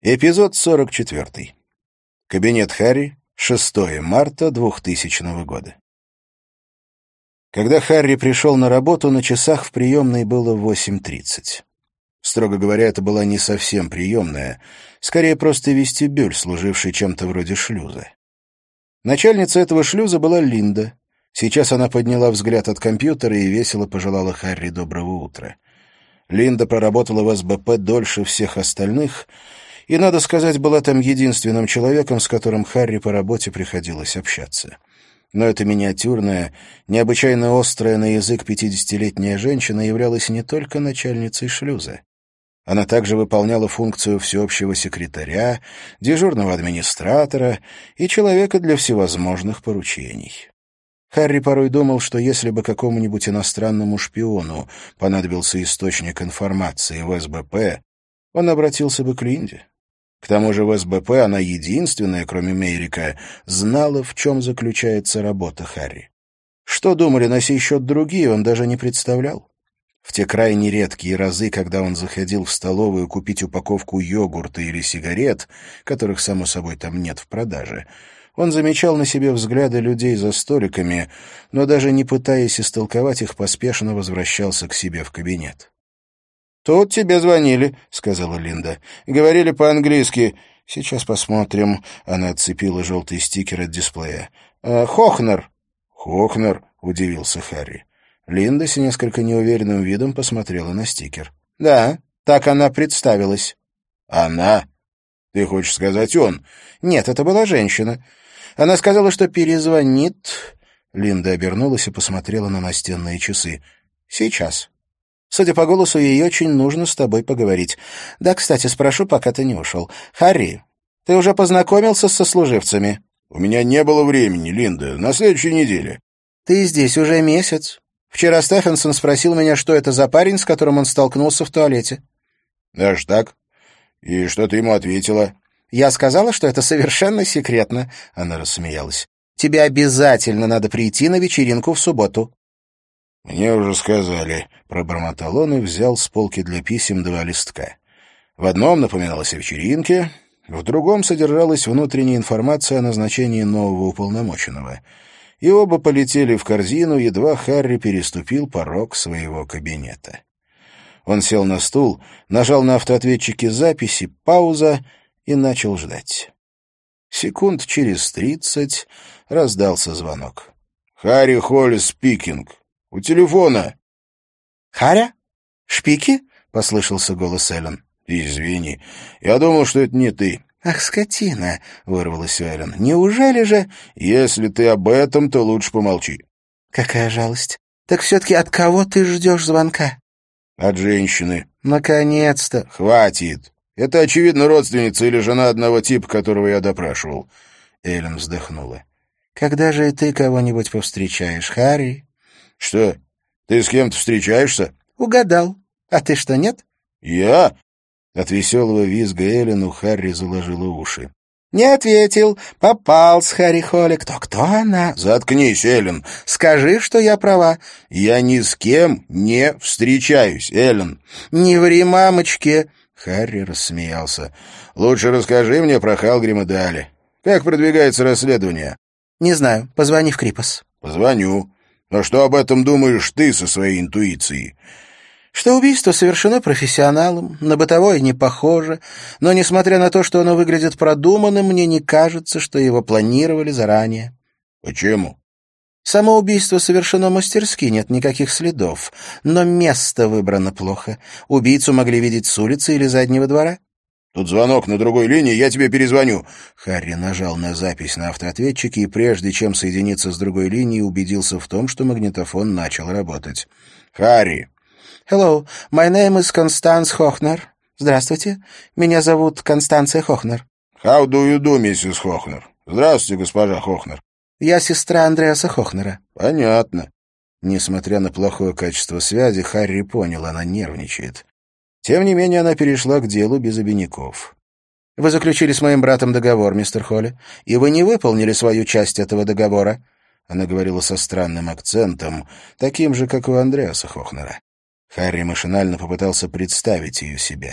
Эпизод 44. Кабинет Харри, 6 марта 2000 года. Когда Харри пришел на работу, на часах в приемной было 8:30. Строго говоря, это была не совсем приемная, скорее просто вестибюль, служивший чем-то вроде шлюза. Начальница этого шлюза была Линда. Сейчас она подняла взгляд от компьютера и весело пожелала Харри доброго утра. Линда проработала в СБП дольше всех остальных и, надо сказать, была там единственным человеком, с которым Харри по работе приходилось общаться. Но эта миниатюрная, необычайно острая на язык 50-летняя женщина являлась не только начальницей шлюза. Она также выполняла функцию всеобщего секретаря, дежурного администратора и человека для всевозможных поручений. Харри порой думал, что если бы какому-нибудь иностранному шпиону понадобился источник информации в СБП, он обратился бы к Линде. К тому же в СБП она единственная, кроме Мейрика, знала, в чем заключается работа Харри. Что думали на сей счет другие, он даже не представлял. В те крайне редкие разы, когда он заходил в столовую купить упаковку йогурта или сигарет, которых, само собой, там нет в продаже, он замечал на себе взгляды людей за столиками, но даже не пытаясь истолковать их, поспешно возвращался к себе в кабинет. «Тут тебе звонили», — сказала Линда. «Говорили по-английски. Сейчас посмотрим». Она отцепила желтый стикер от дисплея. «Хохнер». «Хохнер?» — удивился Харри. Линда с несколько неуверенным видом посмотрела на стикер. «Да, так она представилась». «Она? Ты хочешь сказать он?» «Нет, это была женщина. Она сказала, что перезвонит». Линда обернулась и посмотрела на настенные часы. «Сейчас. Судя по голосу, ей очень нужно с тобой поговорить. Да, кстати, спрошу, пока ты не ушел. Харри, ты уже познакомился с сослуживцами?» «У меня не было времени, Линда. На следующей неделе». «Ты здесь уже месяц. Вчера Стефенсон спросил меня, что это за парень, с которым он столкнулся в туалете». «Даже так? И что ты ему ответила?» «Я сказала, что это совершенно секретно», — она рассмеялась. «Тебе обязательно надо прийти на вечеринку в субботу». «Мне уже сказали», — пробормотал он и взял с полки для писем 2 листка. В одном напоминалось о вечеринке, в другом содержалась внутренняя информация о назначении нового уполномоченного. И оба полетели в корзину, едва Харри переступил порог своего кабинета. Он сел на стул, нажал на автоответчике записи, пауза и начал ждать. Секунд через 30 раздался звонок. «Харри Холли спикинг. У телефона». «Харя? Шпики?» — послышался голос Эллен. «Извини, я думал, что это не ты». «Ах, скотина!» — вырвалась у Эллен. «Неужели же...» «Если ты об этом, то лучше помолчи». «Какая жалость! Так все-таки от кого ты ждешь звонка?» «От женщины». «Наконец-то!» «Хватит! Это, очевидно, родственница или жена одного типа, которого я допрашивал». Эллен вздохнула. «Когда же и ты кого-нибудь повстречаешь, Харри?» «Что, ты с кем-то встречаешься?» «Угадал. А ты что, нет?» «Я?» От веселого визга Эллен у Харри заложила уши. «Не ответил. Попался, Харри Холли. Кто она?» «Заткнись, Эллен. «Скажи, что я права». Я ни с кем не встречаюсь, Эллен». «Не ври мамочке». Харри рассмеялся. «Лучше расскажи мне про Халгрима Дали. Как продвигается расследование?» «Не знаю. Позвони в Крипос». «Позвоню. Но что об этом думаешь ты со своей интуицией?» «Что убийство совершено профессионалом, на бытовое не похоже, но, несмотря на то, что оно выглядит продуманным, мне не кажется, что его планировали заранее». «Почему?» «Само убийство совершено мастерски, нет никаких следов, но место выбрано плохо. Убийцу могли видеть с улицы или заднего двора». «Тут звонок на другой линии, я тебе перезвоню». Харри нажал на запись на автоответчике и, прежде чем соединиться с другой линией, убедился в том, что магнитофон начал работать. «Харри». «Hello, my name is Constance Hochner». «Здравствуйте, меня зовут Констанция Хохнер». «How do you do, миссис Хохнер?» «Здравствуйте, госпожа Хохнер». «Я сестра Андреаса Хохнера». «Понятно». Несмотря на плохое качество связи, Харри понял, она нервничает. Тем не менее, она перешла к делу без обиняков. «Вы заключили с моим братом договор, мистер Холли, и вы не выполнили свою часть этого договора». Она говорила со странным акцентом, таким же, как у Андреаса Хохнера. Харри машинально попытался представить ее себе.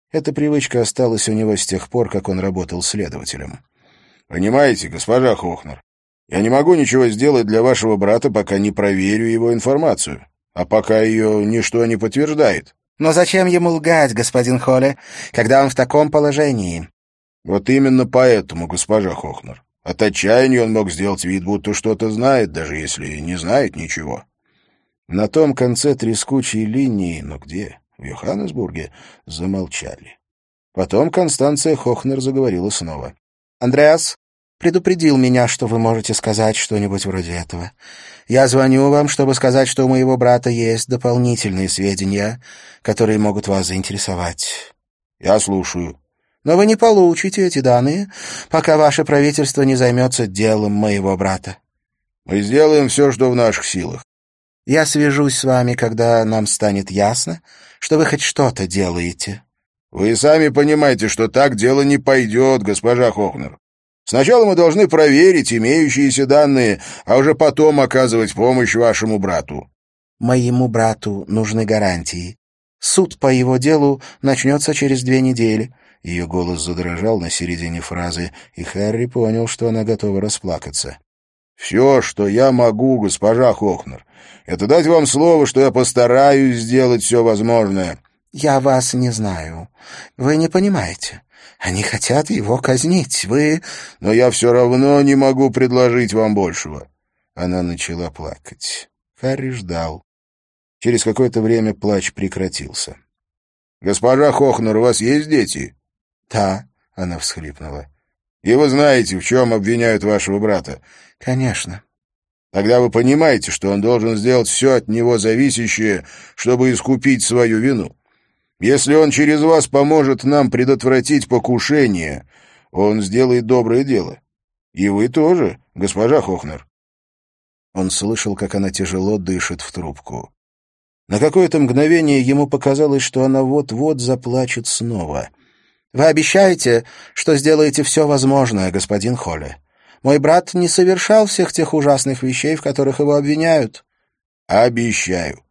Эта привычка осталась у него с тех пор, как он работал следователем. «Понимаете, госпожа Хохнер, я не могу ничего сделать для вашего брата, пока не проверю его информацию, а пока ее ничто не подтверждает». «Но зачем ему лгать, господин Холле, когда он в таком положении?» «Вот именно поэтому, госпожа Хохнер. От отчаяния он мог сделать вид, будто что-то знает, даже если не знает ничего». На том конце трескучей линии, но где? В Йоханнесбурге, замолчали. Потом Констанция Хохнер заговорила снова. «Андреас предупредил меня, что вы можете сказать что-нибудь вроде этого. Я звоню вам, чтобы сказать, что у моего брата есть дополнительные сведения, которые могут вас заинтересовать». «Я слушаю». «Но вы не получите эти данные, пока ваше правительство не займется делом моего брата». «Мы сделаем все, что в наших силах». «Я свяжусь с вами, когда нам станет ясно, что вы хоть что-то делаете». «Вы сами понимаете, что так дело не пойдет, госпожа Хохнер. Сначала мы должны проверить имеющиеся данные, а уже потом оказывать помощь вашему брату». «Моему брату нужны гарантии. Суд по его делу начнется через 2 недели». Ее голос задрожал на середине фразы, и Харри понял, что она готова расплакаться. «Все, что я могу, госпожа Хохнер, это дать вам слово, что я постараюсь сделать все возможное». «Я вас не знаю. Вы не понимаете. Они хотят его казнить. Вы...» «Но я все равно не могу предложить вам большего». Она начала плакать. Харри ждал. Через какое-то время плач прекратился. «Госпожа Хохнер, у вас есть дети?» «Да», — она всхлипнула. «И вы знаете, в чем обвиняют вашего брата?» «Конечно». «Тогда вы понимаете, что он должен сделать все от него зависящее, чтобы искупить свою вину. Если он через вас поможет нам предотвратить покушение, он сделает доброе дело. И вы тоже, госпожа Хохнер». Он слышал, как она тяжело дышит в трубку. На какое-то мгновение ему показалось, что она вот-вот заплачет снова. «Вы обещаете, что сделаете все возможное, господин Холле? Мой брат не совершал всех тех ужасных вещей, в которых его обвиняют». «Обещаю».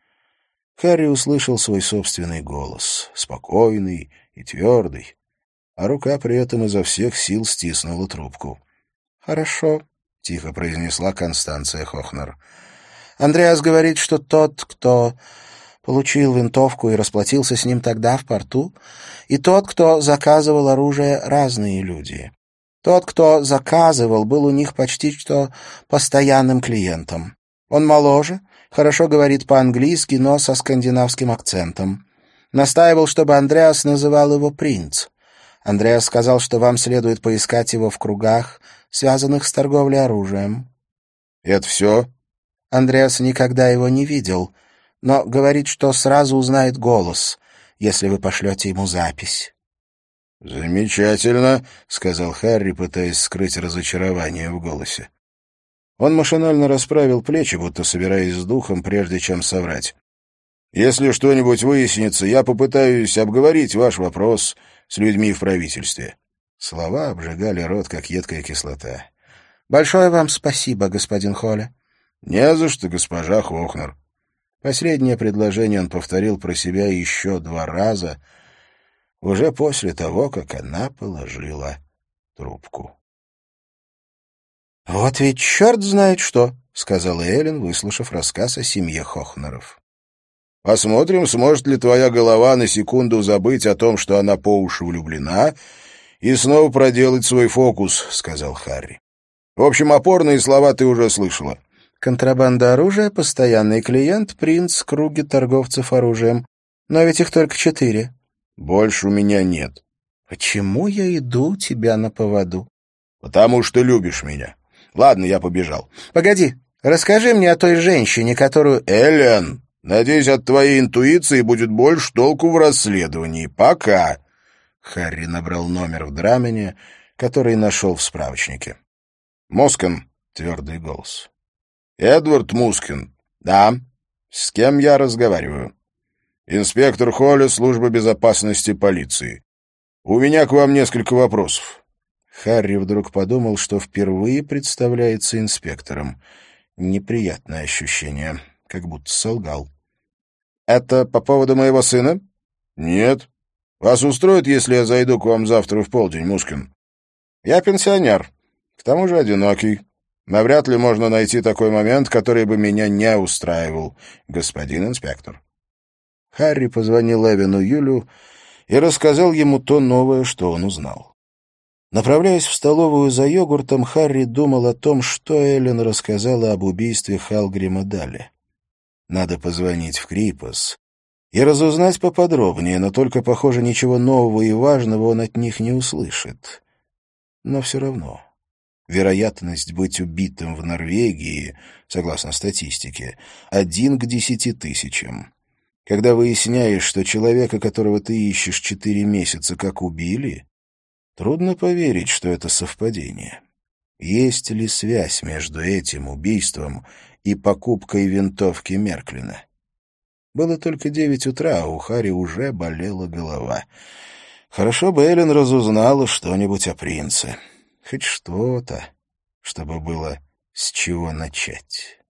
Харри услышал свой собственный голос, спокойный и твердый, а рука при этом изо всех сил стиснула трубку. «Хорошо», — тихо произнесла Констанция Хохнер. «Андреас говорит, что тот, кто получил винтовку и расплатился с ним тогда в порту, и тот, кто заказывал оружие, разные люди. Тот, кто заказывал, был у них почти что постоянным клиентом. Он моложе, хорошо говорит по-английски, но со скандинавским акцентом. Настаивал, чтобы Андреас называл его «принц». Андреас сказал, что вам следует поискать его в кругах, связанных с торговлей оружием». «Это все?» Андреас никогда его не видел, но говорит, что сразу узнает голос, если вы пошлете ему запись. «Замечательно», — сказал Харри, пытаясь скрыть разочарование в голосе. Он машинально расправил плечи, будто собираясь с духом, прежде чем соврать. «Если что-нибудь выяснится, я попытаюсь обговорить ваш вопрос с людьми в правительстве». Слова обжигали рот, как едкая кислота. «Большое вам спасибо, господин Холле». «Не за что, госпожа Хохнер». Последнее предложение он повторил про себя еще 2 раза, уже после того, как она положила трубку. «Вот ведь черт знает что», — сказала Эллен, выслушав рассказ о семье Хохнеров. «Посмотрим, сможет ли твоя голова на секунду забыть о том, что она по уши влюблена, и снова проделать свой фокус», — сказал Харри. «В общем, опорные слова ты уже слышала». «Контрабанда оружия, постоянный клиент, принц, круги торговцев оружием. Но ведь их только 4. «Больше у меня нет». «Почему я иду у тебя на поводу?» «Потому что любишь меня. Ладно, я побежал». «Погоди, расскажи мне о той женщине, которую...» «Эллен, надеюсь, от твоей интуиции будет больше толку в расследовании. Пока». Харри набрал номер в Драмене, который нашел в справочнике. «Москин», — твердый голос. «Эдвард Мускин». «Да». «С кем я разговариваю?» «Инспектор Холле, служба безопасности полиции. У меня к вам несколько вопросов». Харри вдруг подумал, что впервые представляется инспектором. Неприятное ощущение, как будто солгал. «Это по поводу моего сына?» «Нет». Вас устроит, если я зайду к вам завтра в полдень, Мушкин? Я пенсионер, к тому же одинокий. Навряд ли можно найти такой момент, который бы меня не устраивал, господин инспектор». Харри позвонил Эвину Юлю и рассказал ему то новое, что он узнал. Направляясь в столовую за йогуртом, Харри думал о том, что Эллен рассказала об убийстве Халгрима Далли. Надо позвонить в Крипос и разузнать поподробнее, но только, похоже, ничего нового и важного он от них не услышит. Но все равно вероятность быть убитым в Норвегии, согласно статистике, 1 к 10 тысячам. Когда выясняешь, что человека, которого ты ищешь 4 месяца, как убили, трудно поверить, что это совпадение. Есть ли связь между этим убийством и покупкой винтовки Мерклина? Было только 9 утра, а у Харри уже болела голова. Хорошо бы Эллен разузнала что-нибудь о принце. Хоть что-то, чтобы было с чего начать.